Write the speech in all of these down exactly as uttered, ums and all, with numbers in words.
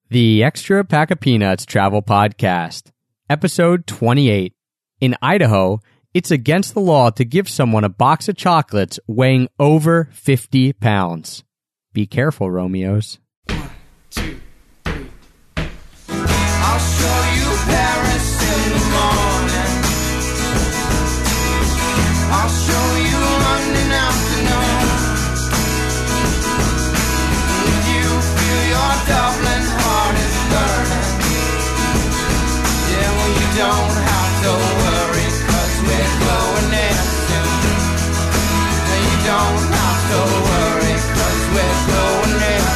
The Extra Pack of Peanuts Travel Podcast, Episode twenty-eight. In Idaho, it's against the law to give someone a box of chocolates weighing over fifty pounds. Be careful, Romeos. One, two, three. I'll show you Paris in the morning. I'll show you London afternoon. If you feel your Dublin heart is burning, yeah, well, you don't have to worry, 'cause we're going there soon. And you don't have to worry, 'cause we're going there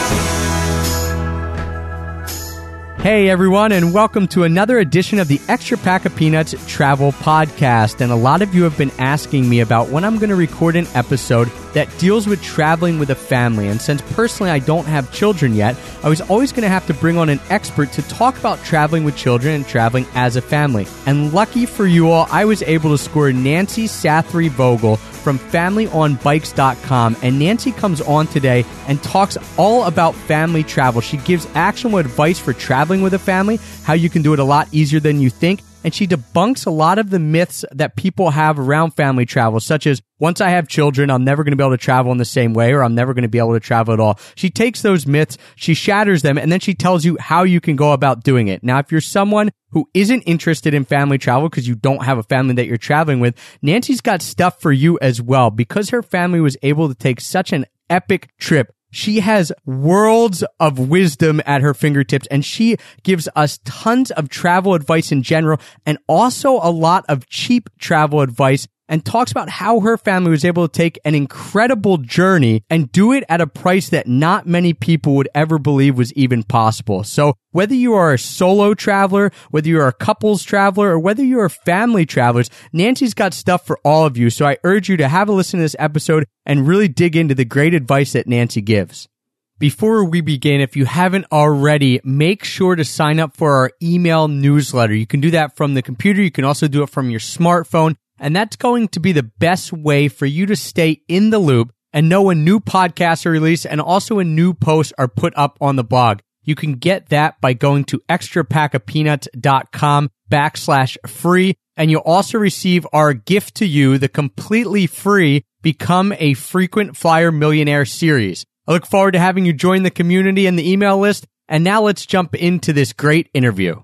soon. Hey everyone, and welcome to another edition of the Extra Pack of Peanuts Travel Podcast. And a lot of you have been asking me about when I'm going to record an episode that deals with traveling with a family. And since personally I don't have children yet, I was always going to have to bring on an expert to talk about traveling with children and traveling as a family. And lucky for you all, I was able to score Nancy Sathry-Vogel from family on bikes dot com. And Nancy comes on today and talks all about family travel. She gives actionable advice for traveling with a family, how you can do it a lot easier than you think. And she debunks a lot of the myths that people have around family travel, such as, once I have children, I'm never going to be able to travel in the same way, or I'm never going to be able to travel at all. She takes those myths, she shatters them, and then she tells you how you can go about doing it. Now, if you're someone who isn't interested in family travel because you don't have a family that you're traveling with, Nancy's got stuff for you as well. Because her family was able to take such an epic trip, she has worlds of wisdom at her fingertips, and she gives us tons of travel advice in general and also a lot of cheap travel advice, and talks about how her family was able to take an incredible journey and do it at a price that not many people would ever believe was even possible. So whether you are a solo traveler, whether you're a couples traveler, or whether you're family travelers, Nancy's got stuff for all of you. So I urge you to have a listen to this episode and really dig into the great advice that Nancy gives. Before we begin, if you haven't already, make sure to sign up for our email newsletter. You can do that from the computer. You can also do it from your smartphone. And that's going to be the best way for you to stay in the loop and know when new podcasts are released and also when new posts are put up on the blog. You can get that by going to extra pack of peanuts dot com backslash free. And you'll also receive our gift to you, the completely free Become a Frequent Flyer Millionaire series. I look forward to having you join the community and the email list. And now let's jump into this great interview.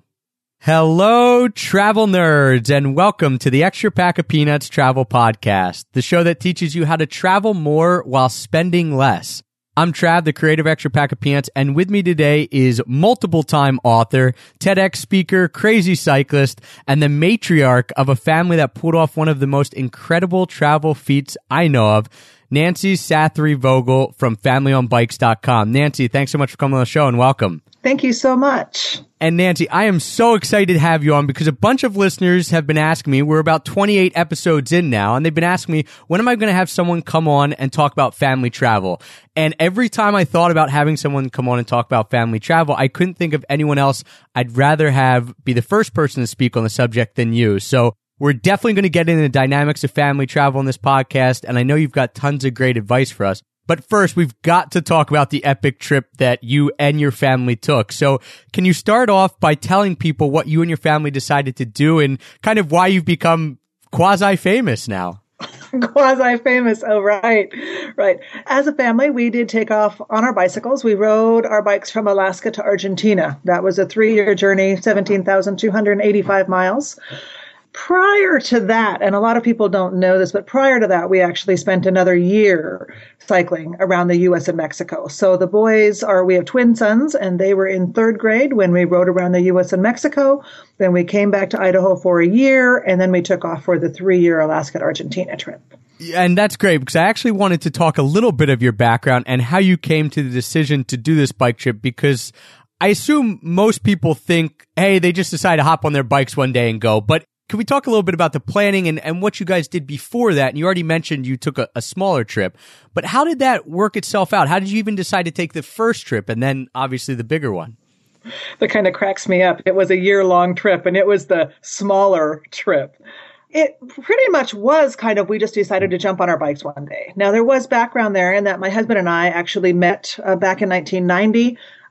Hello, travel nerds, and welcome to the Extra Pack of Peanuts Travel Podcast, the show that teaches you how to travel more while spending less. I'm Trav, the creator of Extra Pack of Peanuts, and with me today is multiple-time author, TEDx speaker, crazy cyclist, and the matriarch of a family that pulled off one of the most incredible travel feats I know of, Nancy Sathry-Vogel from family on bikes dot com. Nancy, thanks so much for coming on the show, and welcome. Thank you so much. And Nancy, I am so excited to have you on because a bunch of listeners have been asking me, we're about twenty-eight episodes in now, and they've been asking me, when am I going to have someone come on and talk about family travel? And every time I thought about having someone come on and talk about family travel, I couldn't think of anyone else I'd rather have be the first person to speak on the subject than you. So we're definitely going to get into the dynamics of family travel in this podcast, and I know you've got tons of great advice for us. But first, we've got to talk about the epic trip that you and your family took. So can you start off by telling people what you and your family decided to do and kind of why you've become quasi-famous now? Quasi-famous. Oh, right. Right. As a family, we did take off on our bicycles. We rode our bikes from Alaska to Argentina. That was a three-year journey, seventeen thousand two hundred eighty-five miles. Prior to that, and a lot of people don't know this, but prior to that, we actually spent another year cycling around the U S and Mexico. So the boys are, we have twin sons, and they were in third grade when we rode around the U S and Mexico. Then we came back to Idaho for a year, and then we took off for the three-year Alaska to Argentina trip. And that's great because I actually wanted to talk a little bit of your background and how you came to the decision to do this bike trip, because I assume most people think, hey, they just decide to hop on their bikes one day and go. But can we talk a little bit about the planning and, and what you guys did before that? And you already mentioned you took a, a smaller trip, but how did that work itself out? How did you even decide to take the first trip and then obviously the bigger one? That kind of cracks me up. It was a year-long trip, and it was the smaller trip. It pretty much was kind of, we just decided to jump on our bikes one day. Now, there was background there in that my husband and I actually met uh, back in nineteen ninety.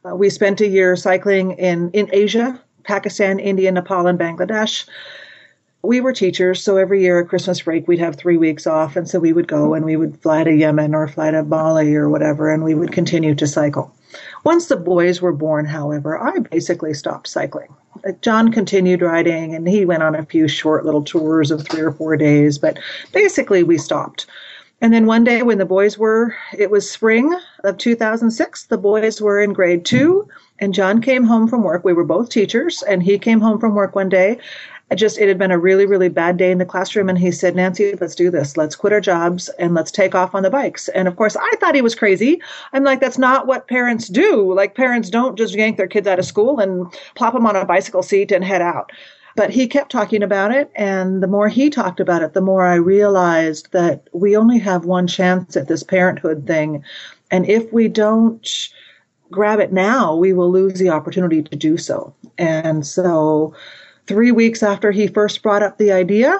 Uh, we spent a year cycling in, in Asia, Pakistan, India, Nepal, and Bangladesh. We were teachers, so every year at Christmas break, we'd have three weeks off. And so we would go and we would fly to Yemen or fly to Bali or whatever, and we would continue to cycle. Once the boys were born, however, I basically stopped cycling. John continued riding, and he went on a few short little tours of three or four days, but basically we stopped. And then one day when the boys were, it was spring of two thousand six, the boys were in grade two, and John came home from work. We were both teachers, and he came home from work one day. I just, it had been a really, really bad day in the classroom, and he said, Nancy, let's do this. Let's quit our jobs and let's take off on the bikes. And of course, I thought he was crazy. I'm like, that's not what parents do. Like, parents don't just yank their kids out of school and plop them on a bicycle seat and head out. But he kept talking about it, and the more he talked about it, the more I realized that we only have one chance at this parenthood thing. And if we don't grab it now, we will lose the opportunity to do so. And so three weeks after he first brought up the idea,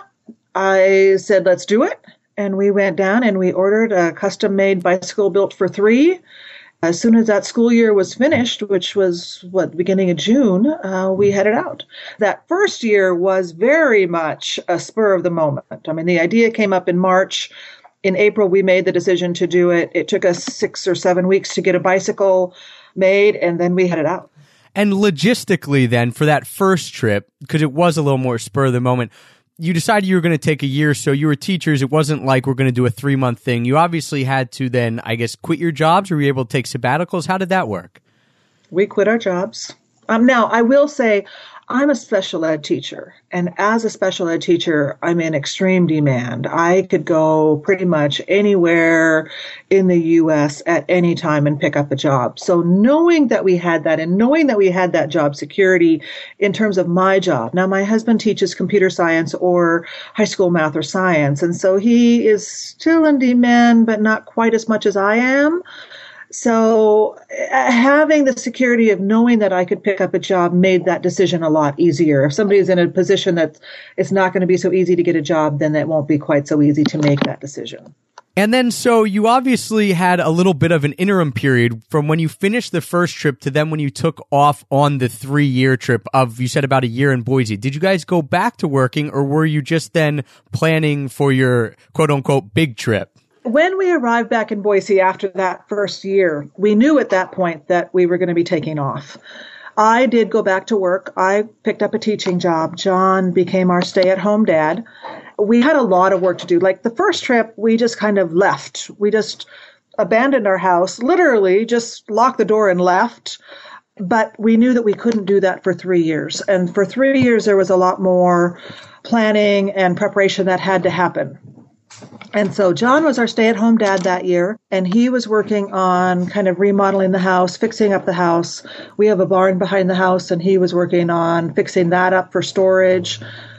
I said, let's do it. And we went down and we ordered a custom-made bicycle built for three. As soon as that school year was finished, which was, what, the beginning of June, uh, we headed out. That first year was very much a spur of the moment. I mean, the idea came up in March. In April, we made the decision to do it. It took us six or seven weeks to get a bicycle made, and then we headed out. And logistically then, for that first trip, because it was a little more spur of the moment, you decided you were going to take a year, so you were teachers. It wasn't like we're going to do a three-month thing. You obviously had to then, I guess, quit your jobs, or were you able to take sabbaticals? How did that work? We quit our jobs. Um, now, I will say, I'm a special ed teacher, and as a special ed teacher, I'm in extreme demand. I could go pretty much anywhere in the U S at any time and pick up a job. So knowing that we had that, and knowing that we had that job security in terms of my job. Now, my husband teaches computer science or high school math or science, and so he is still in demand, but not quite as much as I am. So uh, having the security of knowing that I could pick up a job made that decision a lot easier. If somebody's in a position that it's not going to be so easy to get a job, then it won't be quite so easy to make that decision. And then, so you obviously had a little bit of an interim period from when you finished the first trip to then when you took off on the three-year trip of, you said, about a year in Boise. Did you guys go back to working, or were you just then planning for your quote-unquote big trip? When we arrived back in Boise after that first year, we knew at that point that we were going to be taking off. I did go back to work. I picked up a teaching job. John became our stay-at-home dad. We had a lot of work to do. Like the first trip, we just kind of left. We just abandoned our house, literally just locked the door and left. But we knew that we couldn't do that for three years. And for three years, there was a lot more planning and preparation that had to happen. And so John was our stay-at-home dad that year, and he was working on kind of remodeling the house, fixing up the house. We have a barn behind the house, and he was working on fixing that up for storage.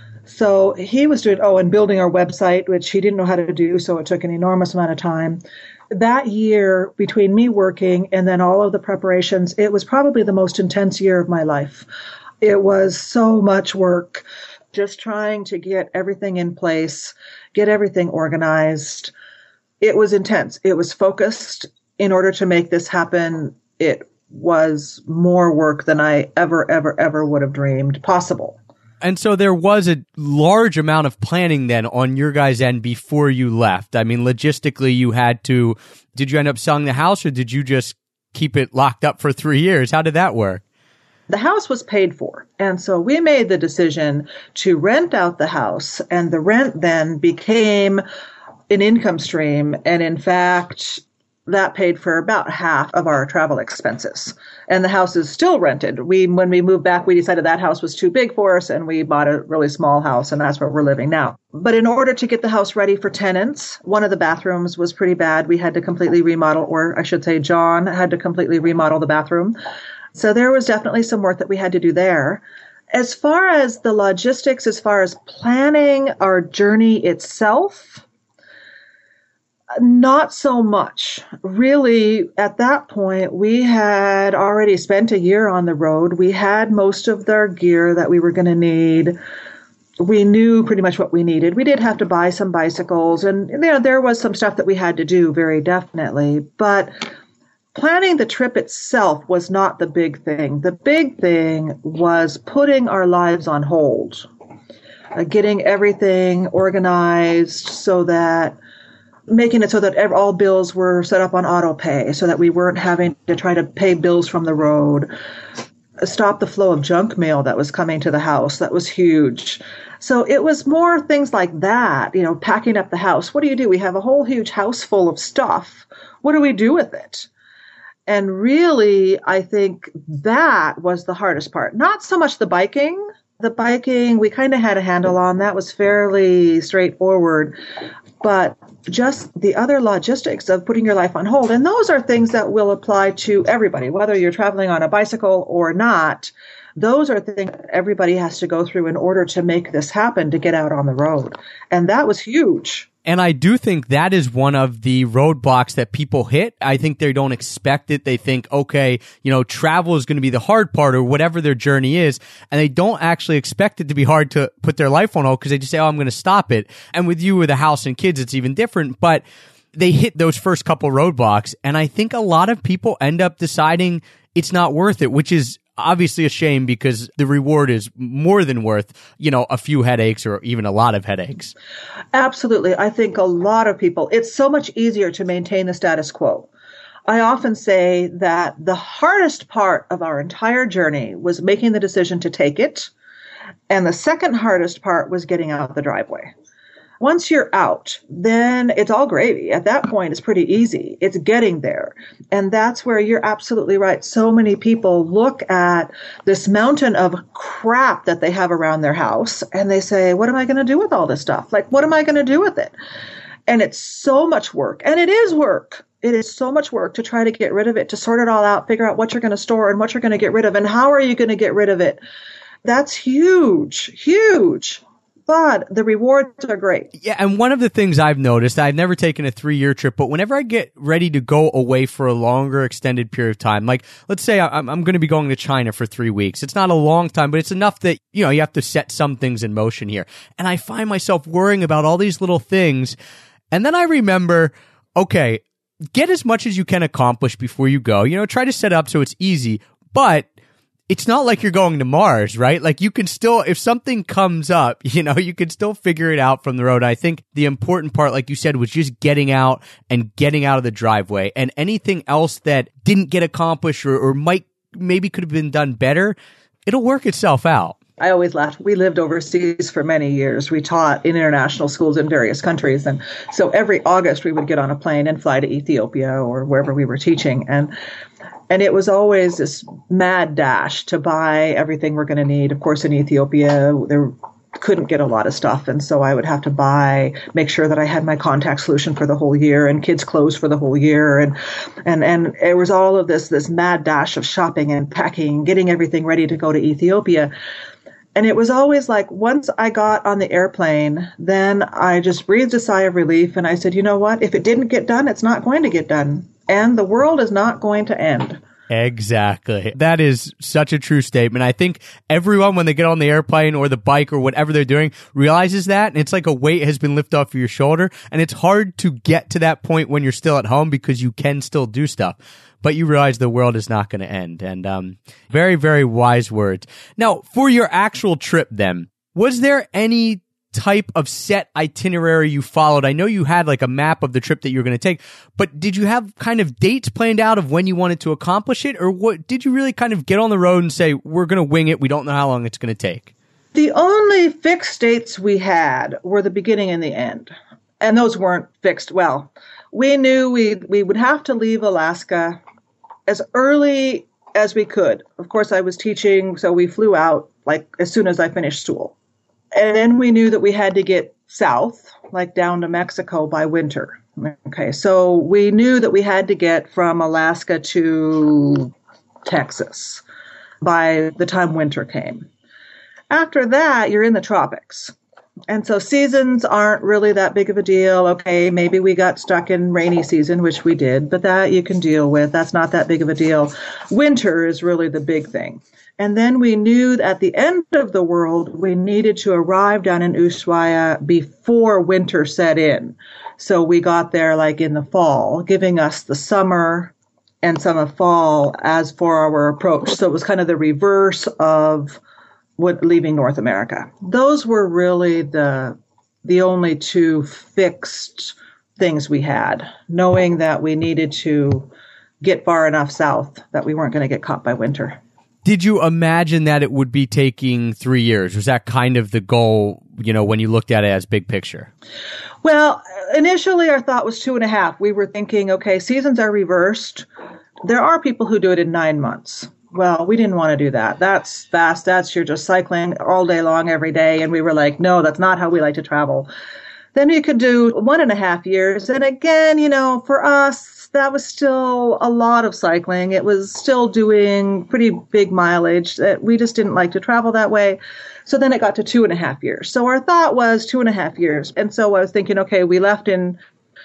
So he was doing, oh, and building our website, which he didn't know how to do, so it took an enormous amount of time. That year, between me working and then all of the preparations, it was probably the most intense year of my life. It was so much work, just trying to get everything in place, get everything organized. It was intense. It was focused. In order to make this happen, it was more work than I ever, ever, ever would have dreamed possible. And so there was a large amount of planning then on your guys' end before you left. I mean, logistically, you had to, did you end up selling the house, or did you just keep it locked up for three years? How did that work? The house was paid for, and so we made the decision to rent out the house, and the rent then became an income stream, and in fact, that paid for about half of our travel expenses. And the house is still rented. We, when we moved back, we decided that house was too big for us, and we bought a really small house, and that's where we're living now. But in order to get the house ready for tenants, one of the bathrooms was pretty bad. We had to completely remodel, or I should say John had to completely remodel the bathroom. So there was definitely some work that we had to do there. As far as the logistics, as far as planning our journey itself, not so much. Really, at that point, we had already spent a year on the road. We had most of their gear that we were going to need. We knew pretty much what we needed. We did have to buy some bicycles, and you know, there was some stuff that we had to do, very definitely. But planning the trip itself was not the big thing. The big thing was putting our lives on hold, uh, getting everything organized so that making it so that ev- all bills were set up on auto pay so that we weren't having to try to pay bills from the road, stop the flow of junk mail that was coming to the house. That was huge. So it was more things like that, you know, packing up the house. What do you do? We have a whole huge house full of stuff. What do we do with it? And really, I think that was the hardest part. Not so much the biking. The biking, we kind of had a handle on. That was fairly straightforward. But just the other logistics of putting your life on hold. And those are things that will apply to everybody, whether you're traveling on a bicycle or not. Those are things that everybody has to go through in order to make this happen, to get out on the road. And that was huge. And I do think that is one of the roadblocks that people hit. I think they don't expect it. They think, okay, you know, travel is going to be the hard part or whatever their journey is. And they don't actually expect it to be hard to put their life on hold because they just say, oh, I'm going to stop it. And with you with a house and kids, it's even different. But they hit those first couple roadblocks. And I think a lot of people end up deciding it's not worth it, which is obviously a shame because the reward is more than worth, you know, a few headaches or even a lot of headaches. Absolutely. I think a lot of people, it's so much easier to maintain the status quo. I often say that the hardest part of our entire journey was making the decision to take it. And the second hardest part was getting out the driveway. Once you're out, then it's all gravy. At that point, it's pretty easy. It's getting there. And that's where you're absolutely right. So many people look at this mountain of crap that they have around their house and they say, what am I going to do with all this stuff? Like, what am I going to do with it? And it's so much work. And it is work. It is so much work to try to get rid of it, to sort it all out, figure out what you're going to store and what you're going to get rid of and how are you going to get rid of it. That's huge, huge. But the rewards are great. Yeah, and one of the things I've noticed, I've never taken a three-year trip, but whenever I get ready to go away for a longer extended period of time, like let's say I'm, I'm going to be going to China for three weeks. It's not a long time, but it's enough that, you know, you have to set some things in motion here. And I find myself worrying about all these little things. And then I remember, okay, get as much as you can accomplish before you go. You know, try to set up so it's easy, but it's not like you're going to Mars, right? Like you can still, if something comes up, you know, you can still figure it out from the road. I think the important part, like you said, was just getting out and getting out of the driveway, and anything else that didn't get accomplished or, or might, maybe could have been done better, it'll work itself out. I always laugh. We lived overseas for many years. We taught in international schools in various countries. And so every August we would get on a plane and fly to Ethiopia or wherever we were teaching. And And it was always this mad dash to buy everything we're going to need. Of course, in Ethiopia, there couldn't get a lot of stuff. And so I would have to buy, make sure that I had my contact solution for the whole year and kids' clothes for the whole year. And, and, and it was all of this, this mad dash of shopping and packing, getting everything ready to go to Ethiopia. And it was always like, once I got on the airplane, then I just breathed a sigh of relief. And I said, you know what? If it didn't get done, it's not going to get done. And the world is not going to end. Exactly. That is such a true statement. I think everyone, when they get on the airplane or the bike or whatever they're doing, realizes that. And it's like a weight has been lifted off of your shoulder. And it's hard to get to that point when you're still at home because you can still do stuff. But you realize the world is not going to end. And um, very, very wise words. Now, for your actual trip then, was there any type of set itinerary you followed? I know you had like a map of the trip that you were going to take, but did you have kind of dates planned out of when you wanted to accomplish it? Or what did you really kind of get on the road and say, we're going to wing it, we don't know how long it's going to take? The only fixed dates we had were the beginning and the end. And those weren't fixed. Well, we knew we we would have to leave Alaska as early as we could. Of course, I was teaching, so we flew out like as soon as I finished school. And then we knew that we had to get south, like down to Mexico by winter. Okay, so we knew that we had to get from Alaska to Texas by the time winter came. After that, you're in the tropics. And so seasons aren't really that big of a deal. Okay, maybe we got stuck in rainy season, which we did, but that you can deal with. That's not that big of a deal. Winter is really the big thing. And then we knew that at the end of the world, we needed to arrive down in Ushuaia before winter set in. So we got there like in the fall, giving us the summer and some of fall as for our approach. So it was kind of the reverse of what leaving North America. Those were really the the only two fixed things we had, knowing that we needed to get far enough south that we weren't going to get caught by winter. Did you imagine that it would be taking three years? Was that kind of the goal, you know, when you looked at it as big picture? Well, initially our thought was two and a half. We were thinking, okay, seasons are reversed. There are people who do it in nine months. Well, we didn't want to do that. That's fast. That's, you're just cycling all day long every day. And we were like, no, that's not how we like to travel. Then you could do one and a half years. And again, you know, for us, that was still a lot of cycling. It was still doing pretty big mileage that we just didn't like to travel that way. So then it got to two and a half years. So our thought was two and a half years. And so I was thinking, okay, we left in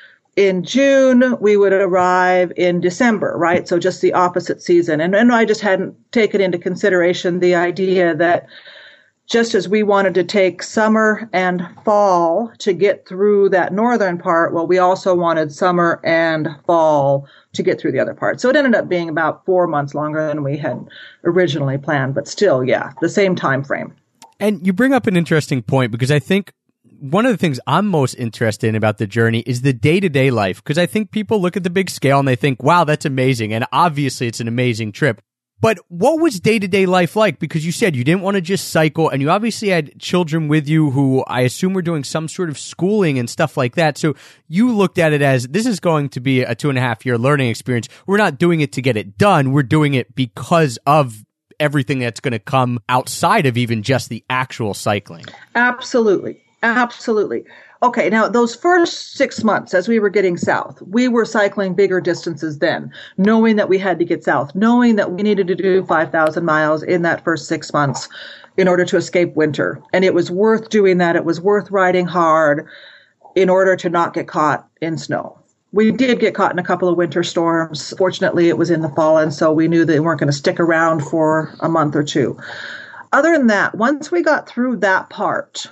in June, we would arrive in December, right? So just the opposite season. And, and I just hadn't taken into consideration the idea that just as we wanted to take summer and fall to get through that northern part, well, we also wanted summer and fall to get through the other part. So it ended up being about four months longer than we had originally planned, but still, yeah, the same time frame. And you bring up an interesting point, because I think one of the things I'm most interested in about the journey is the day-to-day life, because I think people look at the big scale and they think, wow, that's amazing. And obviously it's an amazing trip. But what was day-to-day life like? Because you said you didn't want to just cycle, and you obviously had children with you who I assume were doing some sort of schooling and stuff like that. So you looked at it as, this is going to be a two and a half year learning experience. We're not doing it to get it done. We're doing it because of everything that's going to come outside of even just the actual cycling. Absolutely. Absolutely. Okay, now those first six months as we were getting south, we were cycling bigger distances then, knowing that we had to get south, knowing that we needed to do five thousand miles in that first six months in order to escape winter. And it was worth doing that. It was worth riding hard in order to not get caught in snow. We did get caught in a couple of winter storms. Fortunately, it was in the fall, and so we knew they weren't going to stick around for a month or two. Other than that, once we got through that part,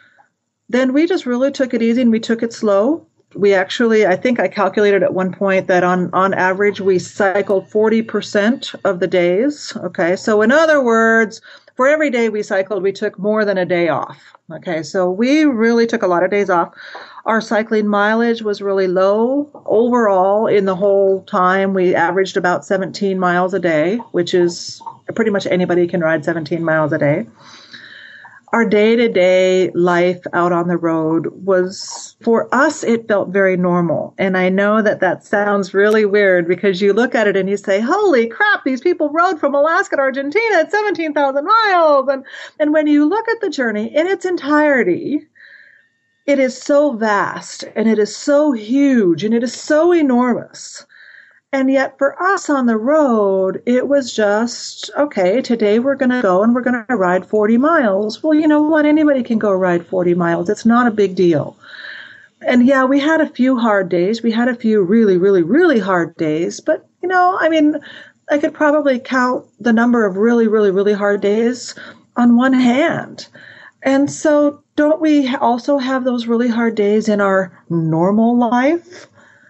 then we just really took it easy and we took it slow. We actually, I think I calculated at one point that on, on average, we cycled forty percent of the days. Okay. So in other words, for every day we cycled, we took more than a day off. Okay. So we really took a lot of days off. Our cycling mileage was really low. Overall, in the whole time, we averaged about seventeen miles a day, which is pretty much anybody can ride seventeen miles a day. Our day-to-day life out on the road was, for us, it felt very normal. And I know that that sounds really weird because you look at it and you say, holy crap, these people rode from Alaska to Argentina at seventeen thousand miles. And, and when you look at the journey in its entirety, it is so vast and it is so huge and it is so enormous. And yet for us on the road, it was just, okay, today we're going to go and we're going to ride forty miles. Well, you know what? Anybody can go ride forty miles. It's not a big deal. And yeah, we had a few hard days. We had a few really, really, really hard days. But, you know, I mean, I could probably count the number of really, really, really hard days on one hand. And so don't we also have those really hard days in our normal life?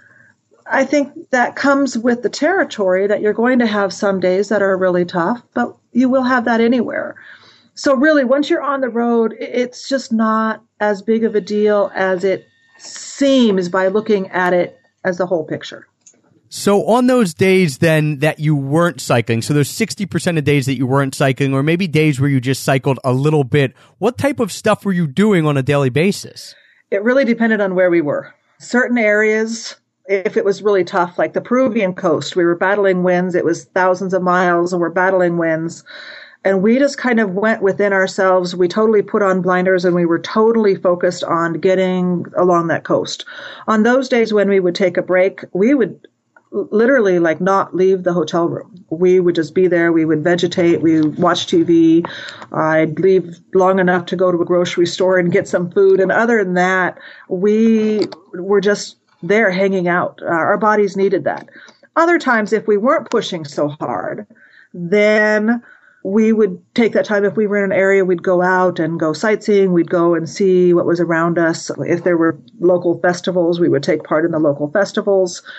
I think that comes with the territory that you're going to have some days that are really tough, but you will have that anywhere. So really, once you're on the road, it's just not as big of a deal as it seems by looking at it as the whole picture. So on those days then that you weren't cycling, so those sixty percent of days that you weren't cycling, or maybe days where you just cycled a little bit, what type of stuff were you doing on a daily basis? It really depended on where we were. Certain areas, if it was really tough, like the Peruvian coast, we were battling winds. It was thousands of miles and we're battling winds. And we just kind of went within ourselves. We totally put on blinders and we were totally focused on getting along that coast. On those days when we would take a break, we would literally like not leave the hotel room. We would just be there. We would vegetate. We would watch T V. I'd leave long enough to go to a grocery store and get some food. And other than that, we were just there hanging out. Uh, our bodies needed that. Other times, if we weren't pushing so hard, then we would take that time. If we were in an area, we'd go out and go sightseeing. We'd go and see what was around us. If there were local festivals, we would take part in the local festivals.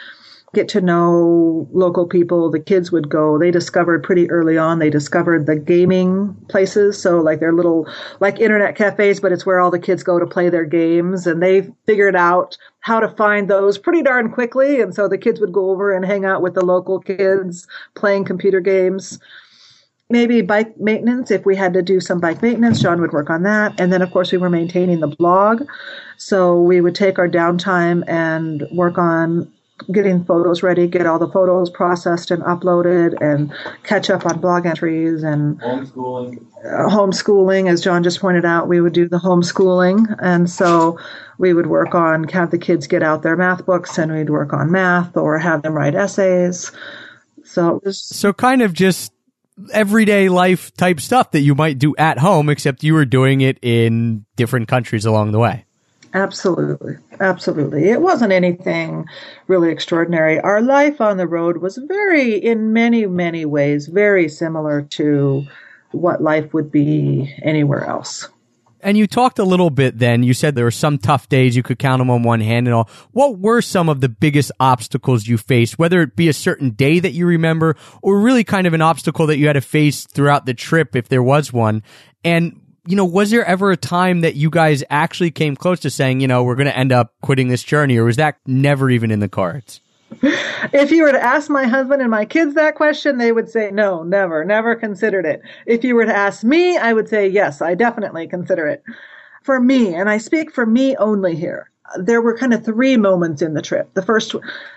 get to know local people. The kids would go. They discovered pretty early on, they discovered the gaming places. So like they're little, like internet cafes, but it's where all the kids go to play their games. And they figured out how to find those pretty darn quickly. And so the kids would go over and hang out with the local kids playing computer games. Maybe bike maintenance. If we had to do some bike maintenance, John would work on that. And then, of course, we were maintaining the blog. So we would take our downtime and work on getting photos ready, get all the photos processed and uploaded, and catch up on blog entries and homeschooling. Uh, homeschooling, as John just pointed out, we would do the homeschooling. And so we would work on, have the kids get out their math books, and we'd work on math or have them write essays. So it was, So kind of just everyday life type stuff that you might do at home, except you were doing it in different countries along the way. Absolutely. Absolutely. It wasn't anything really extraordinary. Our life on the road was very, in many, many ways, very similar to what life would be anywhere else. And you talked a little bit then, you said there were some tough days, you could count them on one hand and all. What were some of the biggest obstacles you faced, whether it be a certain day that you remember or really kind of an obstacle that you had to face throughout the trip if there was one? And, you know, was there ever a time that you guys actually came close to saying, you know, we're going to end up quitting this journey, or was that never even in the cards? If you were to ask my husband and my kids that question, they would say, no, never, never considered it. If you were to ask me, I would say, yes, I definitely consider it. For me, and I speak for me only here, there were kind of three moments in the trip. The first,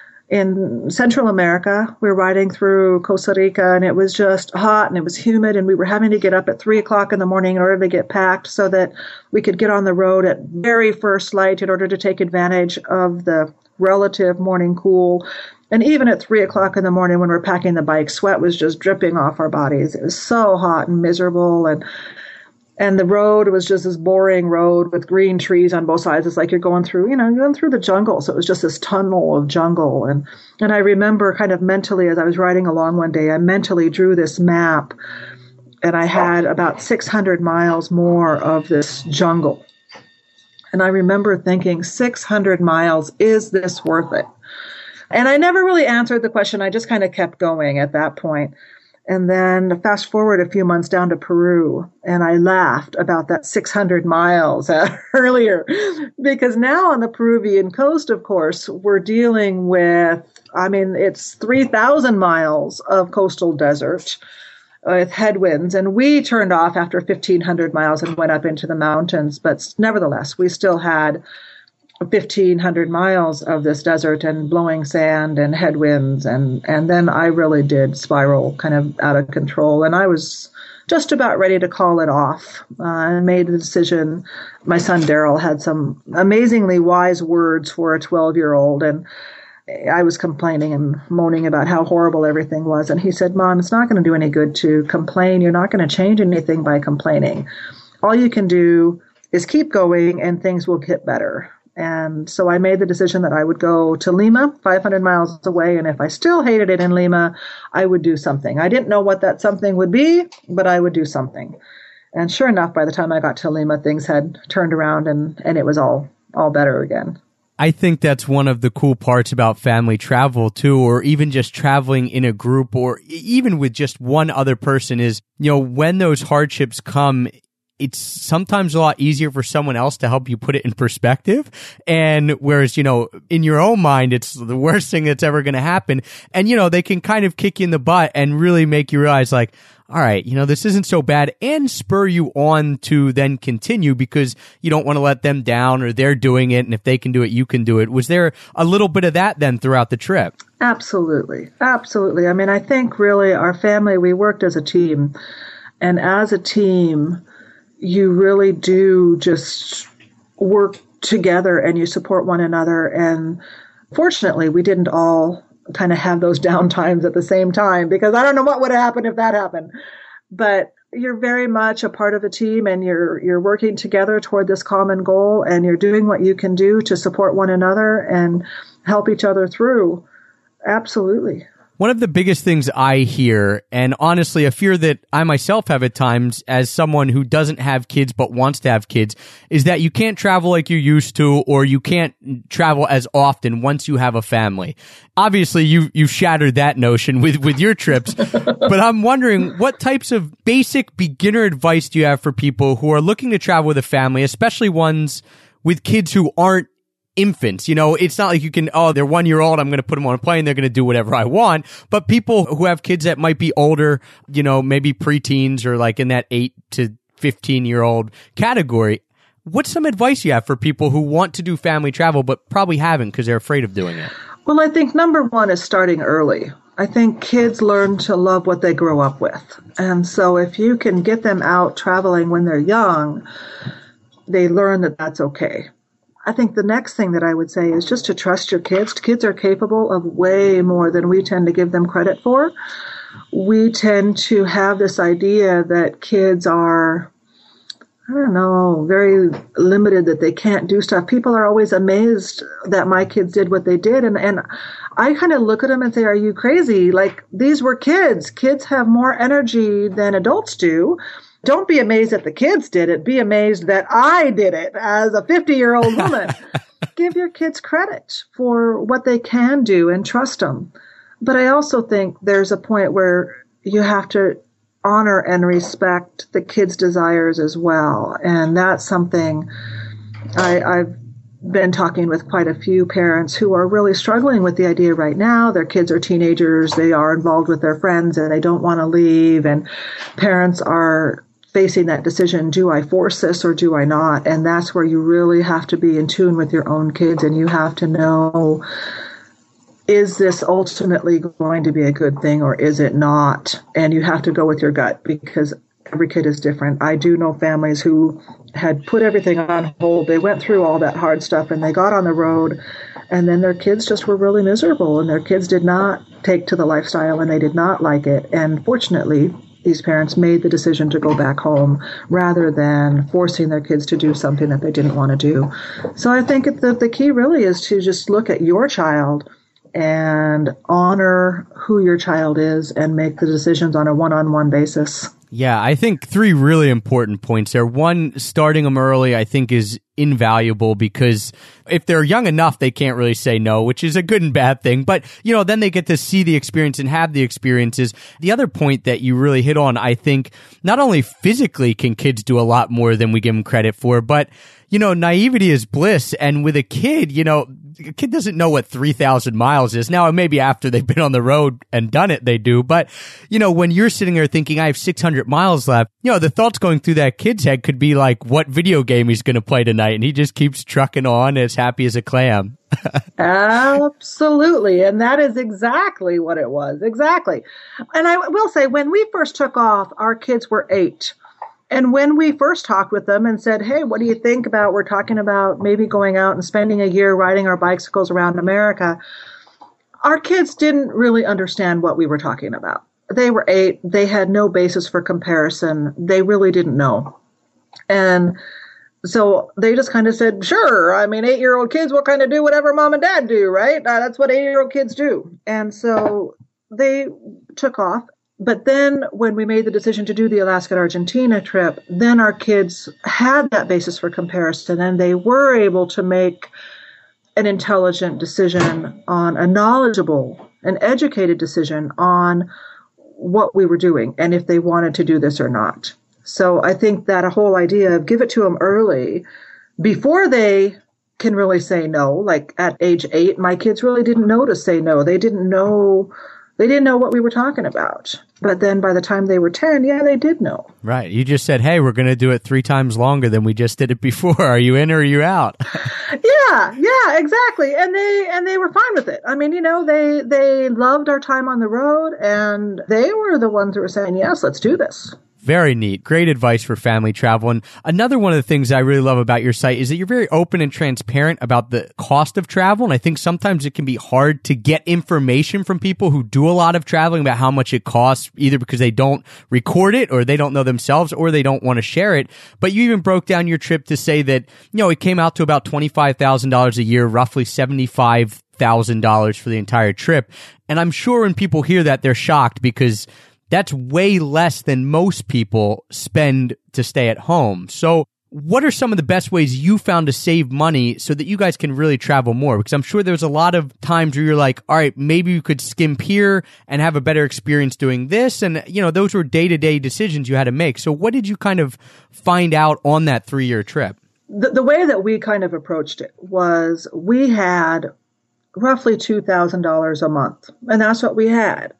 in Central America, we were riding through Costa Rica, and it was just hot and it was humid, and we were having to get up at three o'clock in the morning in order to get packed so that we could get on the road at very first light in order to take advantage of the relative morning cool. And even at three o'clock in the morning when we're packing the bike, sweat was just dripping off our bodies. It was so hot and miserable. And and the road was just this boring road with green trees on both sides. It's like you're going through, you know, going through the jungle. So it was just this tunnel of jungle. And, and I remember kind of mentally, as I was riding along one day, I mentally drew this map, and I had about six hundred miles more of this jungle. And I remember thinking, six hundred miles, is this worth it? And I never really answered the question. I just kind of kept going at that point. And then fast forward a few months down to Peru, and I laughed about that six hundred miles uh, earlier, because now on the Peruvian coast, of course, we're dealing with, I mean, it's three thousand miles of coastal desert with headwinds, and we turned off after fifteen hundred miles and went up into the mountains. But nevertheless, we still had fifteen hundred miles of this desert and blowing sand and headwinds. And, and then I really did spiral kind of out of control. And I was just about ready to call it off. Uh, I made the decision. My son Daryl had some amazingly wise words for a twelve-year-old. And I was complaining and moaning about how horrible everything was. And he said, Mom, it's not going to do any good to complain. You're not going to change anything by complaining. All you can do is keep going and things will get better. And so I made the decision that I would go to Lima, five hundred miles away. And if I still hated it in Lima, I would do something. I didn't know what that something would be, but I would do something. And sure enough, by the time I got to Lima, things had turned around and, and it was all, all better again. I think that's one of the cool parts about family travel too, or even just traveling in a group or even with just one other person is, you know, when those hardships come, it's sometimes a lot easier for someone else to help you put it in perspective. And whereas, you know, in your own mind, it's the worst thing that's ever going to happen. And, you know, they can kind of kick you in the butt and really make you realize like, all right, you know, this isn't so bad, and spur you on to then continue because you don't want to let them down or they're doing it. And if they can do it, you can do it. Was there a little bit of that then throughout the trip? Absolutely. Absolutely. I mean, I think really our family, we worked as a team, and as a team, you really do just work together and you support one another. And fortunately, we didn't all kind of have those down times at the same time, because I don't know what would have happened if that happened. But you're very much a part of a team, and you're you're working together toward this common goal, and you're doing what you can do to support one another and help each other through. Absolutely. One of the biggest things I hear, and honestly a fear that I myself have at times as someone who doesn't have kids but wants to have kids, is that you can't travel like you used to, or you can't travel as often once you have a family. Obviously, you you shattered that notion with, with your trips, but I'm wondering, what types of basic beginner advice do you have for people who are looking to travel with a family, especially ones with kids who aren't infants? You know, it's not like you can, oh, they're one year old, I'm going to put them on a plane, they're going to do whatever I want. But people who have kids that might be older, you know, maybe preteens or like in that eight to fifteen year old category, what's some advice you have for people who want to do family travel but probably haven't because they're afraid of doing it? Well, I think number one is starting early. I think kids learn to love what they grow up with. And so if you can get them out traveling when they're young, they learn that that's okay. I think the next thing that I would say is just to trust your kids. Kids are capable of way more than we tend to give them credit for. We tend to have this idea that kids are, I don't know, very limited, that they can't do stuff. People are always amazed that my kids did what they did. And, and I kind of look at them and say, are you crazy? Like, these were kids. Kids have more energy than adults do. Don't be amazed that the kids did it. Be amazed that I did it as a fifty-year-old woman. Give your kids credit for what they can do and trust them. But I also think there's a point where you have to honor and respect the kids' desires as well. And that's something I, I've been talking with quite a few parents who are really struggling with the idea right now. Their kids are teenagers. They are involved with their friends and they don't want to leave. And parents are facing that decision, do I force this or do I not? And that's where you really have to be in tune with your own kids, and you have to know, is this ultimately going to be a good thing or is it not? And you have to go with your gut, because every kid is different. I do know families who had put everything on hold. They went through all that hard stuff and they got on the road, and then their kids just were really miserable, and their kids did not take to the lifestyle and they did not like it. And fortunately, these parents made the decision to go back home rather than forcing their kids to do something that they didn't want to do. So I think the, the key really is to just look at your child and honor who your child is and make the decisions on a one-on-one basis. Yeah, I think three really important points there. One, starting them early, I think, is invaluable, because if they're young enough, they can't really say no, which is a good and bad thing. But, you know, then they get to see the experience and have the experiences. The other point that you really hit on, I think, not only physically can kids do a lot more than we give them credit for, but, you know, naivety is bliss. And with a kid, you know, a kid doesn't know what three thousand miles is. Now, maybe after they've been on the road and done it, they do. But, you know, when you're sitting there thinking, I have six hundred miles left, you know, the thoughts going through that kid's head could be like, what video game he's going to play tonight? And he just keeps trucking on as happy as a clam. Absolutely. And that is exactly what it was. Exactly. And I will say, when we first took off, our kids were eight. And when we first talked with them and said, hey, what do you think about, we're talking about maybe going out and spending a year riding our bicycles around America, our kids didn't really understand what we were talking about. They were eight. They had no basis for comparison. They really didn't know. And so they just kind of said, sure, I mean, eight-year-old kids will kind of do whatever mom and dad do, right? Uh, that's what eight-year-old kids do. And so they took off. But then when we made the decision to do the Alaska to Argentina trip, then our kids had that basis for comparison, and they were able to make an intelligent decision on a knowledgeable, an educated decision on what we were doing and if they wanted to do this or not. So I think that a whole idea of give it to them early before they can really say no, like at age eight, my kids really didn't know to say no. They didn't know, they didn't know what we were talking about. But then by the time they were ten, yeah, they did know. Right. You just said, hey, we're going to do it three times longer than we just did it before. Are you in or are you out? yeah, yeah, exactly. And they and they were fine with it. I mean, you know, they they loved our time on the road, and they were the ones who were saying, yes, let's do this. Very neat. Great advice for family travel. And another one of the things I really love about your site is that you're very open and transparent about the cost of travel. And I think sometimes it can be hard to get information from people who do a lot of traveling about how much it costs, either because they don't record it or they don't know themselves or they don't want to share it. But you even broke down your trip to say that, you know, it came out to about twenty-five thousand dollars a year, roughly seventy-five thousand dollars for the entire trip. And I'm sure when people hear that, they're shocked because that's way less than most people spend to stay at home. So what are some of the best ways you found to save money so that you guys can really travel more? Because I'm sure there's a lot of times where you're like, all right, maybe you could skimp here and have a better experience doing this. And, you know, those were day-to-day decisions you had to make. So what did you kind of find out on that three-year trip? The, the way that we kind of approached it was we had roughly two thousand dollars a month, and that's what we had.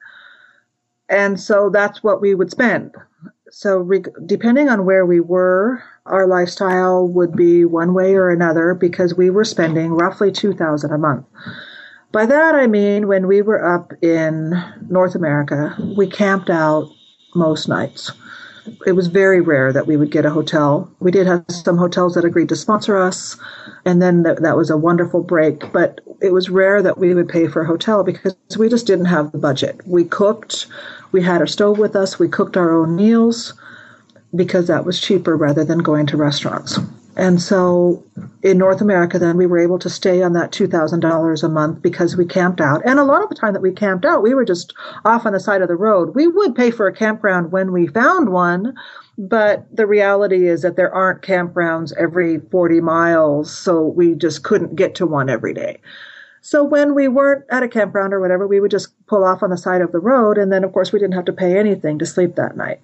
And so that's what we would spend. So re- depending on where we were, our lifestyle would be one way or another because we were spending roughly two thousand dollars a month. By that, I mean, when we were up in North America, we camped out most nights. It was very rare that we would get a hotel. We did have some hotels that agreed to sponsor us, and then th- that was a wonderful break. But it was rare that we would pay for a hotel because we just didn't have the budget. We cooked. We had our stove with us. We cooked our own meals because that was cheaper rather than going to restaurants. And so in North America, then we were able to stay on that two thousand dollars a month because we camped out. And a lot of the time that we camped out, we were just off on the side of the road. We would pay for a campground when we found one, but the reality is that there aren't campgrounds every forty miles, so we just couldn't get to one every day. So when we weren't at a campground or whatever, we would just pull off on the side of the road, and then, of course, we didn't have to pay anything to sleep that night.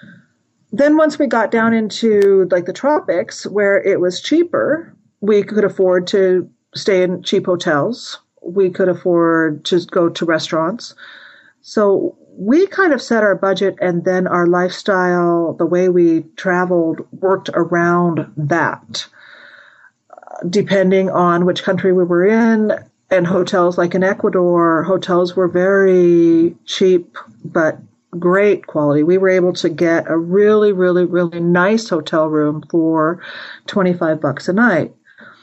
Then once we got down into like the tropics where it was cheaper, we could afford to stay in cheap hotels. We could afford to go to restaurants. So we kind of set our budget, and then our lifestyle, the way we traveled, worked around that, depending on which country we were in. And hotels like in Ecuador, hotels were very cheap, but great quality. We were able to get a really, really, really nice hotel room for twenty-five bucks a night.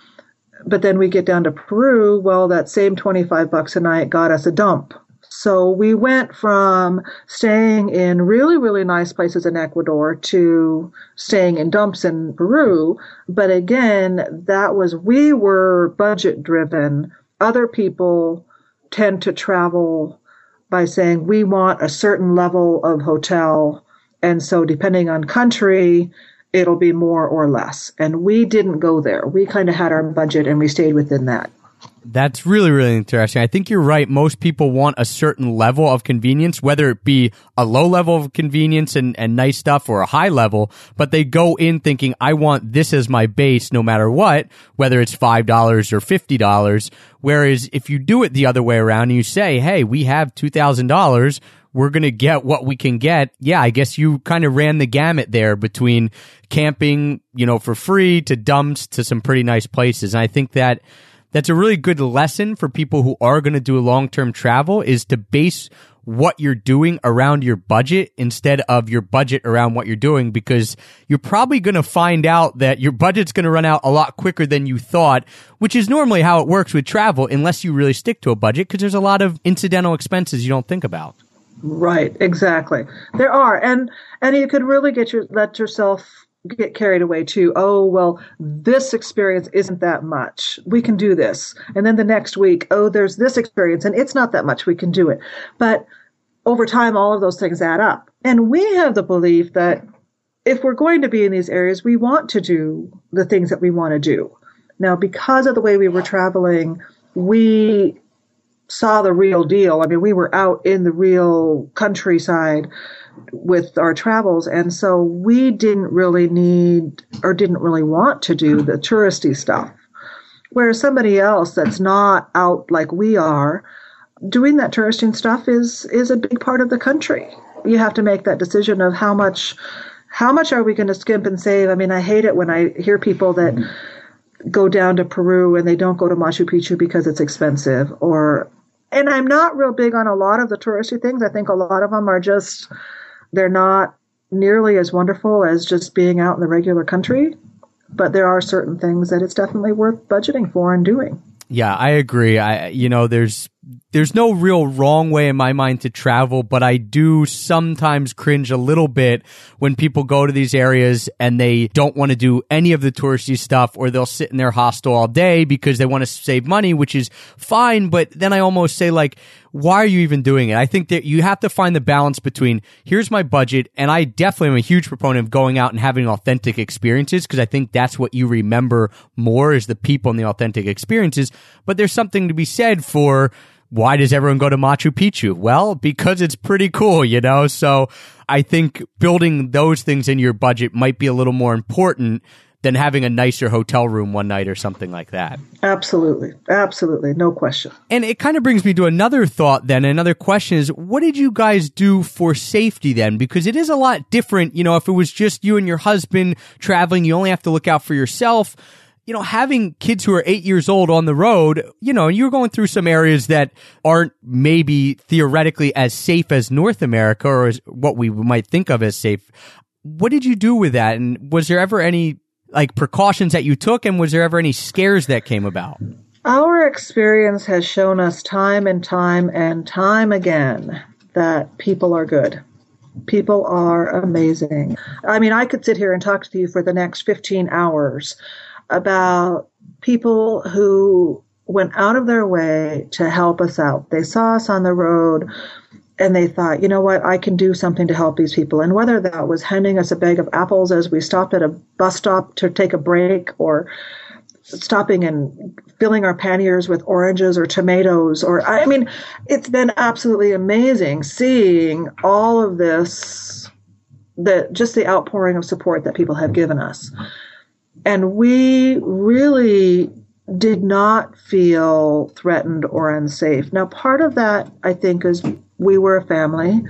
But then we get down to Peru, well, that same twenty-five bucks a night got us a dump. So we went from staying in really, really nice places in Ecuador to staying in dumps in Peru. But again, that was, we were budget driven. Other people tend to travel by saying we want a certain level of hotel. And so depending on country, it'll be more or less. And we didn't go there. We kind of had our budget and we stayed within that. That's really, really interesting. I think you're right. Most people want a certain level of convenience, whether it be a low level of convenience and, and nice stuff or a high level, but they go in thinking, I want this as my base no matter what, whether it's five dollars or fifty dollars. Whereas if you do it the other way around and you say, hey, we have two thousand dollars, we're going to get what we can get. Yeah, I guess you kind of ran the gamut there between camping, you know, for free to dumps to some pretty nice places. And I think that that's a really good lesson for people who are going to do long-term travel, is to base what you're doing around your budget instead of your budget around what you're doing, because you're probably going to find out that your budget's going to run out a lot quicker than you thought, which is normally how it works with travel, unless you really stick to a budget, because there's a lot of incidental expenses you don't think about. Right, exactly. There are. And and you could really get your let yourself get carried away too. Oh, well, this experience isn't that much. We can do this. And then the next week, oh, there's this experience and it's not that much. We can do it. But over time, all of those things add up. And we have the belief that if we're going to be in these areas, we want to do the things that we want to do. Now, because of the way we were traveling, we saw the real deal. I mean, we were out in the real countryside with our travels. And so we didn't really need or didn't really want to do the touristy stuff. Whereas somebody else that's not out like we are, doing that touristing stuff is, is a big part of the country. You have to make that decision of how much, how much are we going to skimp and save? I mean, I hate it when I hear people that go down to Peru and they don't go to Machu Picchu because it's expensive, or, and I'm not real big on a lot of the touristy things. I think a lot of them are just, they're not nearly as wonderful as just being out in the regular country, but there are certain things that it's definitely worth budgeting for and doing. Yeah, I agree. I, you know, there's there's no real wrong way in my mind to travel, but I do sometimes cringe a little bit when people go to these areas and they don't want to do any of the touristy stuff, or they'll sit in their hostel all day because they want to save money, which is fine. But then I almost say, like, why are you even doing it? I think that you have to find the balance between, here's my budget, and I definitely am a huge proponent of going out and having authentic experiences, because I think that's what you remember more is the people and the authentic experiences. But there's something to be said for, why does everyone go to Machu Picchu? Well, because it's pretty cool, you know? So I think building those things in your budget might be a little more important than having a nicer hotel room one night or something like that. Absolutely. Absolutely. No question. And it kind of brings me to another thought then. Another question is, what did you guys do for safety then? Because it is a lot different. You know, if it was just you and your husband traveling, you only have to look out for yourself. You know, having kids who are eight years old on the road, you know, you're going through some areas that aren't maybe theoretically as safe as North America, or as what we might think of as safe. What did you do with that? And was there ever any like precautions that you took, and was there ever any scares that came about? Our experience has shown us time and time and time again that people are good. People are amazing. I mean, I could sit here and talk to you for the next fifteen hours about people who went out of their way to help us out. They saw us on the road and they thought, you know what, I can do something to help these people. And whether that was handing us a bag of apples as we stopped at a bus stop to take a break, or stopping and filling our panniers with oranges or tomatoes, or, I mean, it's been absolutely amazing seeing all of this, the just the outpouring of support that people have given us. And we really did not feel threatened or unsafe. Now, part of that, I think, is we were a family.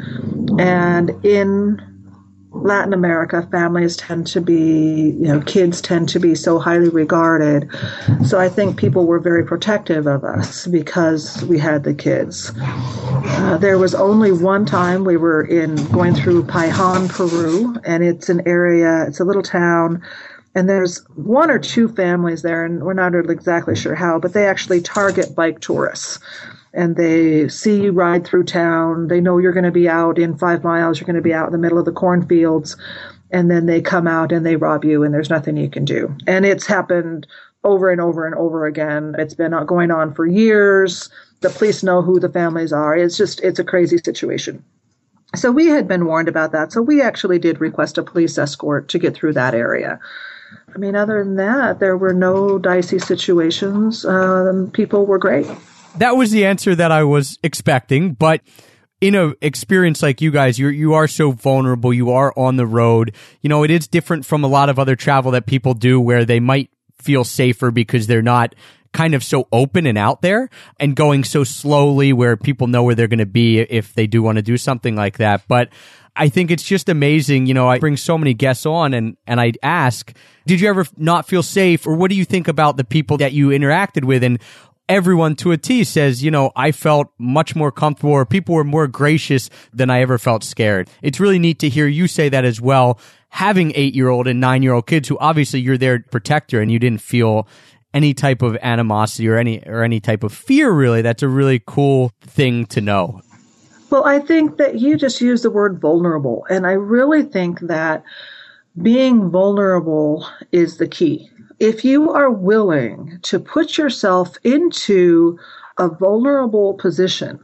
And in Latin America, families tend to be, you know, kids tend to be so highly regarded. So I think people were very protective of us because we had the kids. Uh, there was only one time we were in going through Paihan, Peru, and it's an area, it's a little town. And there's one or two families there, and we're not exactly sure how, but they actually target bike tourists. And they see you ride through town. They know you're going to be out in five miles. You're going to be out in the middle of the cornfields. And then they come out and they rob you, and there's nothing you can do. And it's happened over and over and over again. It's been going on for years. The police know who the families are. It's just, it's a crazy situation. So we had been warned about that. So we actually did request a police escort to get through that area. I mean, other than that, there were no dicey situations. Um, people were great. That was the answer that I was expecting, but in an experience like you guys, you're, you are so vulnerable. You are on the road. You know, it is different from a lot of other travel that people do where they might feel safer because they're not kind of so open and out there and going so slowly where people know where they're going to be if they do want to do something like that. But I think it's just amazing. You know, I bring so many guests on and, and I ask, did you ever not feel safe? Or what do you think about the people that you interacted with? And everyone to a T says, you know, I felt much more comfortable, or people were more gracious than I ever felt scared. It's really neat to hear you say that as well, having eight-year-old and nine-year-old kids who obviously you're their protector and you didn't feel any type of animosity or any or any type of fear, really. That's a really cool thing to know. Well, I think that you just used the word vulnerable, and I really think that being vulnerable is the key. If you are willing to put yourself into a vulnerable position,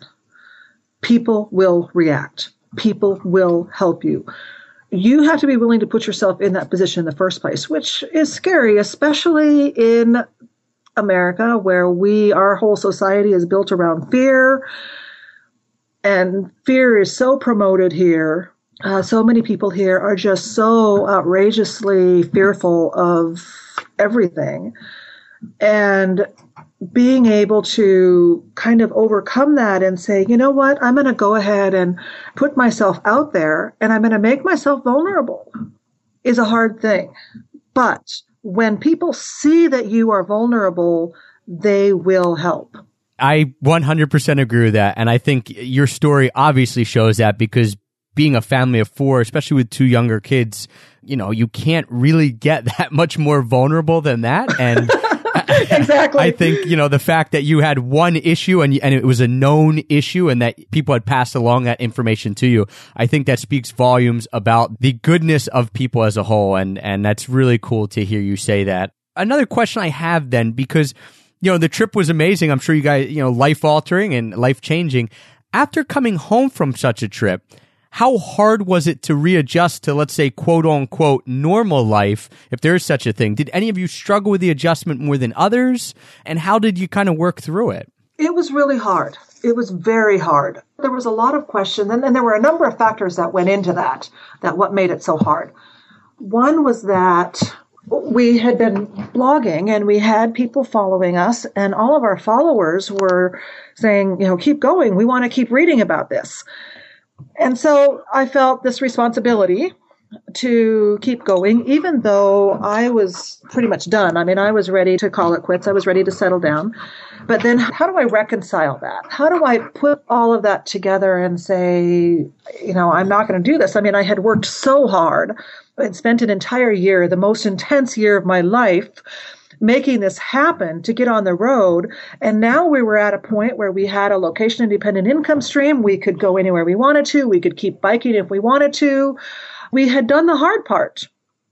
people will react. People will help you. You have to be willing to put yourself in that position in the first place, which is scary, especially in America, where we, our whole society is built around fear. And fear is so promoted here. Uh, so many people here are just so outrageously fearful of everything. And being able to kind of overcome that and say, you know what, I'm going to go ahead and put myself out there and I'm going to make myself vulnerable is a hard thing. But when people see that you are vulnerable, they will help. I one hundred percent agree with that. And I think your story obviously shows that, because being a family of four, especially with two younger kids, you know, you can't really get that much more vulnerable than that. And Exactly. I think, you know, the fact that you had one issue and, and it was a known issue and that people had passed along that information to you, I think that speaks volumes about the goodness of people as a whole. And, and that's really cool to hear you say that. Another question I have then, because, you know, the trip was amazing. I'm sure you guys, you know, life altering and life changing. After coming home from such a trip, how hard was it to readjust to, let's say, quote unquote, normal life, if there is such a thing? Did any of you struggle with the adjustment more than others? And how did you kind of work through it? It was really hard. It was very hard. There was a lot of questions, and, and there were a number of factors that went into that, that what made it so hard. One was that we had been blogging and we had people following us, and all of our followers were saying, you know, keep going. We want to keep reading about this. And so I felt this responsibility to keep going, even though I was pretty much done. I mean, I was ready to call it quits. I was ready to settle down. But then how do I reconcile that? How do I put all of that together and say, you know, I'm not going to do this? I mean, I had worked so hard and spent an entire year, the most intense year of my life, making this happen to get on the road. And now we were at a point where we had a location independent income stream. We could go anywhere we wanted to. We could keep biking if we wanted to. We had done the hard part.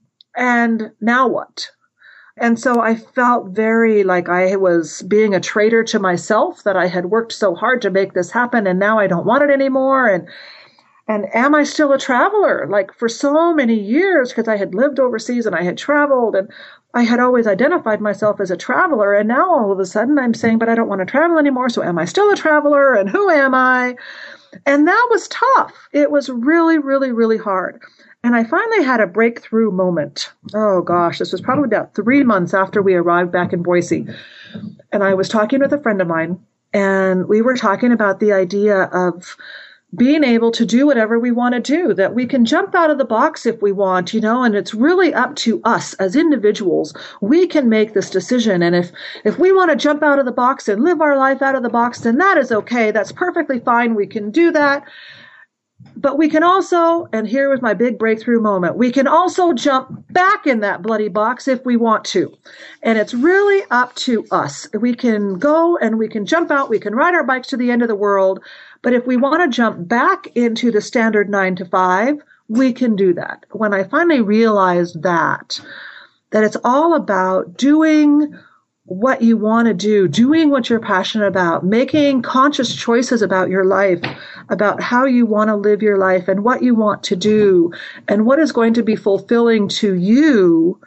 And now what? And so I felt very like I was being a traitor to myself, that I had worked so hard to make this happen and now I don't want it anymore. And And am I still a traveler? Like for so many years, because I had lived overseas and I had traveled and I had always identified myself as a traveler. And now all of a sudden I'm saying, but I don't want to travel anymore. So am I still a traveler? And who am I? And that was tough. It was really, really, really hard. And I finally had a breakthrough moment. Oh gosh, this was probably about three months after we arrived back in Boise. And I was talking with a friend of mine, and we were talking about the idea of being able to do whatever we want to do, that we can jump out of the box if we want, you know, and it's really up to us as individuals. We can make this decision. And if, if we want to jump out of the box and live our life out of the box, then that is okay. That's perfectly fine. We can do that. But we can also, and here was my big breakthrough moment, we can also jump back in that bloody box if we want to. And it's really up to us. We can go and we can jump out, we can ride our bikes to the end of the world. But if we want to jump back into the standard nine to five, we can do that. When I finally realized that, that it's all about doing what you want to do, doing what you're passionate about, making conscious choices about your life, about how you want to live your life and what you want to do and what is going to be fulfilling to you,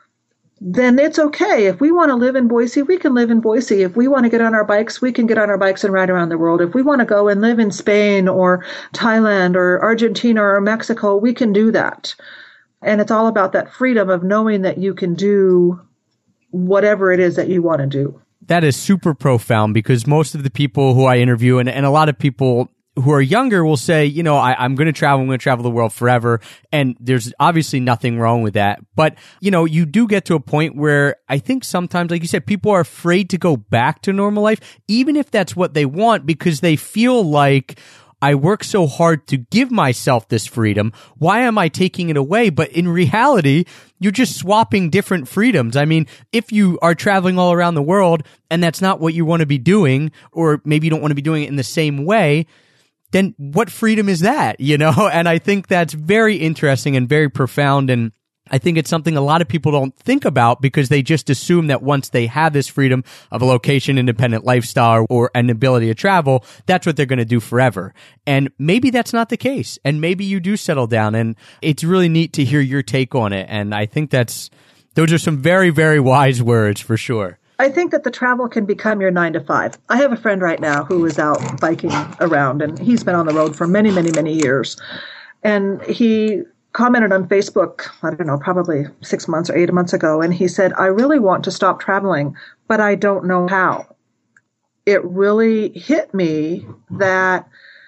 then it's okay. If we want to live in Boise, we can live in Boise. If we want to get on our bikes, we can get on our bikes and ride around the world. If we want to go and live in Spain or Thailand or Argentina or Mexico, we can do that. And it's all about that freedom of knowing that you can do whatever it is that you want to do. That is super profound, because most of the people who I interview, and, and a lot of people who are younger, will say, you know, I, I'm going to travel, I'm going to travel the world forever. And there's obviously nothing wrong with that. But, you know, you do get to a point where I think sometimes, like you said, people are afraid to go back to normal life, even if that's what they want, because they feel like, I work so hard to give myself this freedom. Why am I taking it away? But in reality, you're just swapping different freedoms. I mean, if you are traveling all around the world and that's not what you want to be doing, or maybe you don't want to be doing it in the same way, then what freedom is that? You know? And I think that's very interesting and very profound. And I think it's something a lot of people don't think about, because they just assume that once they have this freedom of a location independent lifestyle or an ability to travel, that's what they're going to do forever. And maybe that's not the case. And maybe you do settle down, and it's really neat to hear your take on it. And I think that's, those are some very, very wise words for sure. I think that the travel can become your nine to five. I have a friend right now who is out biking around, and he's been on the road for many, many, many years. And he commented on Facebook, I don't know, probably six months or eight months ago, and he said, I really want to stop traveling, but I don't know how. It really hit me that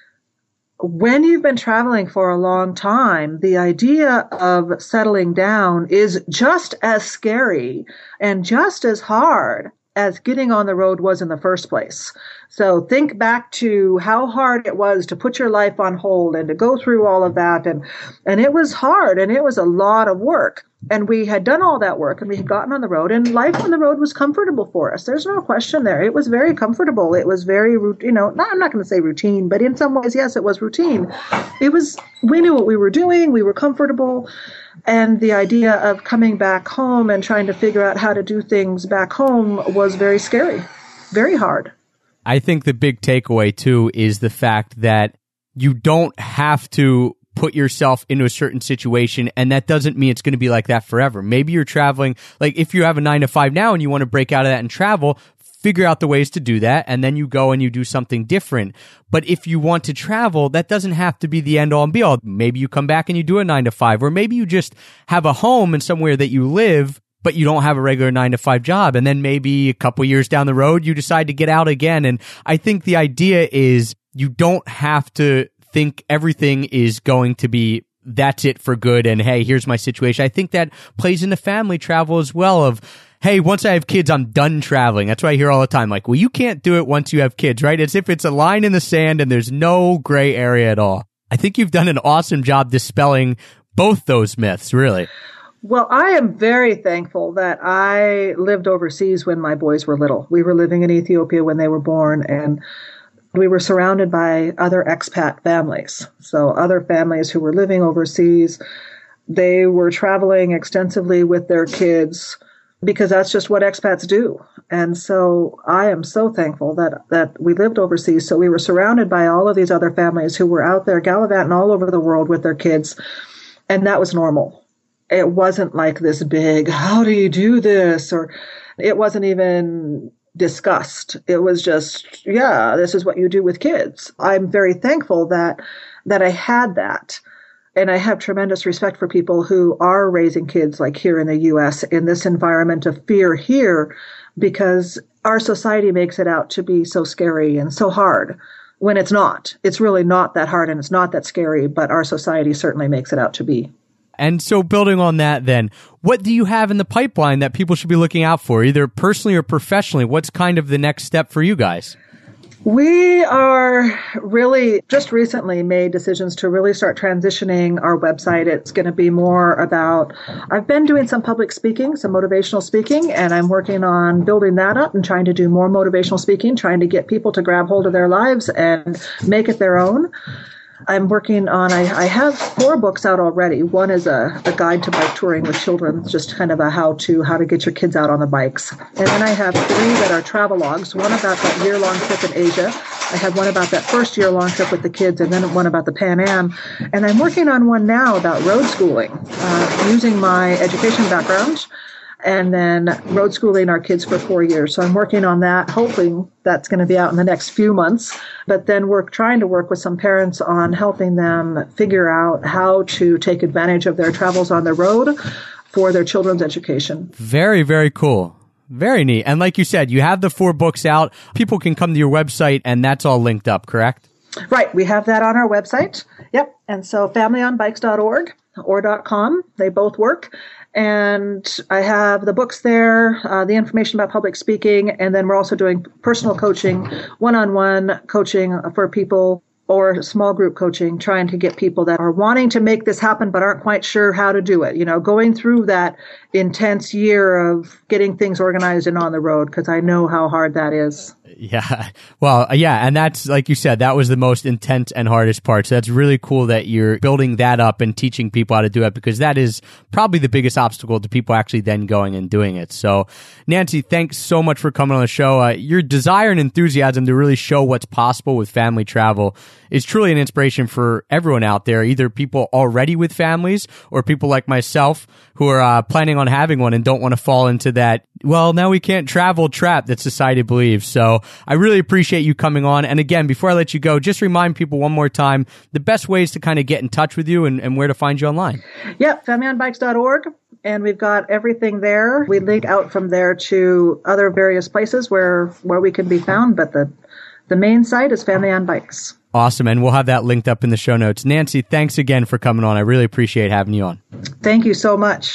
when you've been traveling for a long time, the idea of settling down is just as scary and just as hard as getting on the road was in the first place. So think back to how hard it was to put your life on hold and to go through all of that. And, and it was hard and it was a lot of work. And we had done all that work and we had gotten on the road, and life on the road was comfortable for us. There's no question there. It was very comfortable. It was very, you know, not, I'm not going to say routine, but in some ways, yes, it was routine. It was, we knew what we were doing. We were comfortable. And the idea of coming back home and trying to figure out how to do things back home was very scary, very hard. I think the big takeaway, too, is the fact that you don't have to put yourself into a certain situation, and that doesn't mean it's going to be like that forever. Maybe you're traveling, like if you have a nine to five now and you want to break out of that and travel, figure out the ways to do that, and then you go and you do something different. But if you want to travel, that doesn't have to be the end all and be all. Maybe you come back and you do a nine to five, or maybe you just have a home and somewhere that you live, but you don't have a regular nine to five job. And then maybe a couple years down the road, you decide to get out again. And I think the idea is you don't have to think everything is going to be that's it for good and hey, here's my situation. I think that plays into family travel as well of, hey, once I have kids, I'm done traveling. That's what I hear all the time. Like, well, you can't do it once you have kids, right? As if it's a line in the sand and there's no gray area at all. I think you've done an awesome job dispelling both those myths, really. Well, I am very thankful that I lived overseas when my boys were little. We were living in Ethiopia when they were born, and we were surrounded by other expat families. So other families who were living overseas, they were traveling extensively with their kids because that's just what expats do. And so I am so thankful that, that we lived overseas. So we were surrounded by all of these other families who were out there gallivanting all over the world with their kids. And that was normal. It wasn't like this big, how do you do this? Or it wasn't even discussed. It was just, yeah, this is what you do with kids. I'm very thankful that that I had that. And I have tremendous respect for people who are raising kids like here in the U S in this environment of fear here, because our society makes it out to be so scary and so hard when it's not. It's really not that hard and it's not that scary, but our society certainly makes it out to be. And so building on that then, what do you have in the pipeline that people should be looking out for, either personally or professionally? What's kind of the next step for you guys? We are really just recently made decisions to really start transitioning our website. It's going to be more about, I've been doing some public speaking, some motivational speaking, and I'm working on building that up and trying to do more motivational speaking, trying to get people to grab hold of their lives and make it their own. I'm working on, I, I have four books out already. One is a, a guide to bike touring with children. It's just kind of a how-to, how to get your kids out on the bikes. And then I have three that are travelogues, one about that year-long trip in Asia. I had one about that first year-long trip with the kids, and then one about the Pan Am. And I'm working on one now about road schooling, uh, using my education background, and then road schooling our kids for four years. So I'm working on that, hoping that's going to be out in the next few months. But then we're trying to work with some parents on helping them figure out how to take advantage of their travels on the road for their children's education. Very, very cool. Very neat. And like you said, you have the four books out. People can come to your website and that's all linked up, correct? Right. We have that on our website. Yep. And so family on bikes dot org or .com, they both work. And I have the books there, uh, the information about public speaking, and then we're also doing personal coaching, one-on-one coaching for people, or small group coaching, trying to get people that are wanting to make this happen but aren't quite sure how to do it. You know, going through that intense year of getting things organized and on the road, because I know how hard that is. Yeah. Well, yeah. And that's, like you said, that was the most intense and hardest part. So that's really cool that you're building that up and teaching people how to do it, because that is probably the biggest obstacle to people actually then going and doing it. So Nancy, thanks so much for coming on the show. Uh, your desire and enthusiasm to really show what's possible with family travel is truly an inspiration for everyone out there, either people already with families or people like myself who are uh, planning on having one and don't want to fall into that, well, now we can't travel trap that society believes. So I really appreciate you coming on. And again, before I let you go, just remind people one more time the best ways to kind of get in touch with you and, and where to find you online. Yep, family on bikes dot org. And we've got everything there. We link out from there to other various places where, where we can be found. But the, the main site is Family on Bikes. Awesome. And we'll have that linked up in the show notes. Nancy, thanks again for coming on. I really appreciate having you on. Thank you so much.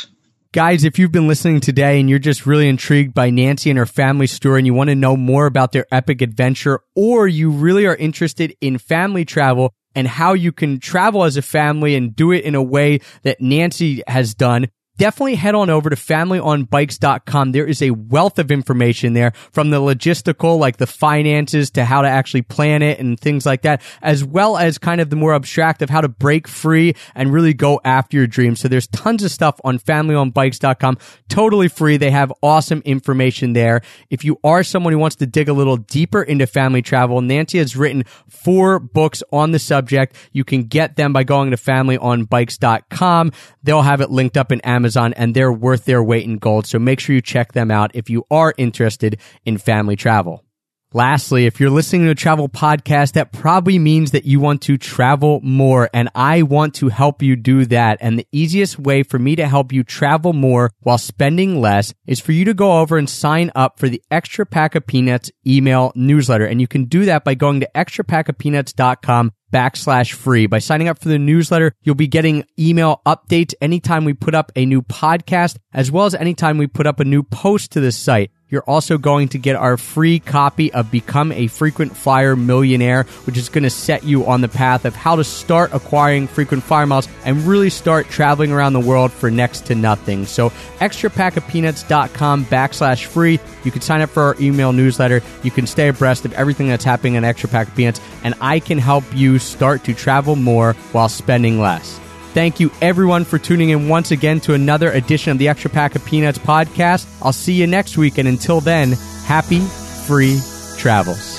Guys, if you've been listening today and you're just really intrigued by Nancy and her family story and you want to know more about their epic adventure, or you really are interested in family travel and how you can travel as a family and do it in a way that Nancy has done, definitely head on over to family on bikes dot com. There is a wealth of information there, from the logistical, like the finances, to how to actually plan it and things like that, as well as kind of the more abstract of how to break free and really go after your dreams. So there's tons of stuff on family on bikes dot com, totally free. They have awesome information there. If you are someone who wants to dig a little deeper into family travel, Nancy has written four books on the subject. You can get them by going to family on bikes dot com. They'll have it linked up in Amazon, and they're worth their weight in gold. So make sure you check them out if you are interested in family travel. Lastly, if you're listening to a travel podcast, that probably means that you want to travel more, and I want to help you do that. And the easiest way for me to help you travel more while spending less is for you to go over and sign up for the Extra Pack of Peanuts email newsletter. And you can do that by going to extra pack of peanuts dot com backslash free. By signing up for the newsletter, you'll be getting email updates anytime we put up a new podcast, as well as anytime we put up a new post to the site. You're also going to get our free copy of Become a Frequent Flyer Millionaire, which is going to set you on the path of how to start acquiring frequent flyer miles and really start traveling around the world for next to nothing. So extra pack of peanuts dot com backslash free. You can sign up for our email newsletter. You can stay abreast of everything that's happening in Extra Pack of Peanuts, and I can help you start to travel more while spending less. Thank you, everyone, for tuning in once again to another edition of the Extra Pack of Peanuts podcast. I'll see you next week, and until then, happy free travels.